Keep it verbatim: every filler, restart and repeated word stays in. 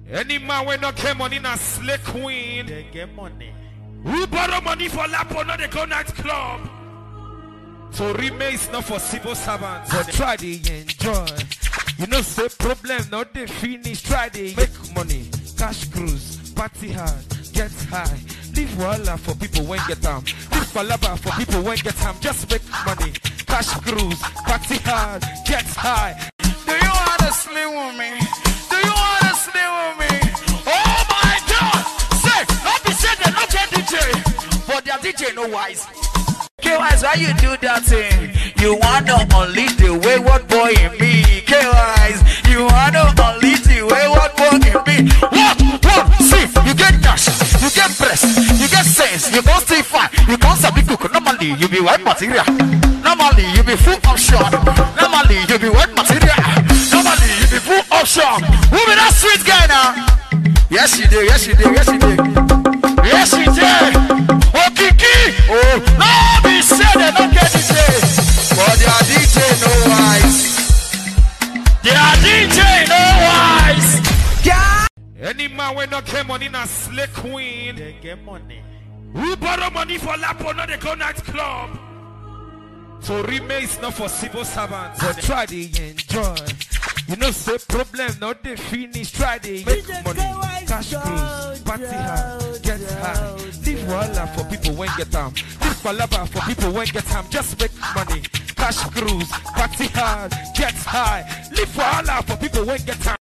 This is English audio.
Any man when not get money na slay queen. They get money. Who borrow money for Lapo, not they go nightclub. So remains not for civil servants. But try to enjoy. You know, say problem, not they finish. Try to make money. Cash cruise, party hard, get high. Live walla for people when get them. Live palaba for people when get them. Just make money. Cash cruise, party hard, get high. Do you wanna sleep with me? Do you wanna sleep with me? Oh my God! Say, not be said they not get D J, but their D J no wise. K-Wise, why you do that thing? You wanna unleash the wayward boy in me. K-Wise, you wanna unleash the wayward boy in me. What? What? See, you get cash, you get breast, you get sense, you can't stay fine, you can't sabi cook. Normally, you be white material. Normally, you be full option. Normally, you be white material. Normally, you be full option. Who be that sweet guy now? Yes, you do, yes, you do, yes, you do. Yes, you do. Oh, Kiki. Oh, no, be said they don't get D J. But their D J no wise. Their D J no wise. Yeah. Any man when not get money na slay queen. They get money. Who borrow money for Lapo, not they go nightclub. So remains not for civil servants. But try to enjoy. You know, say problem, not they finish. Try to make money. Cash cruise, party hard, get high. Live walla for people when get them. Live palaba for people when get them. Just make money. Cash cruise, party hard, get high. Live walla for people when get them.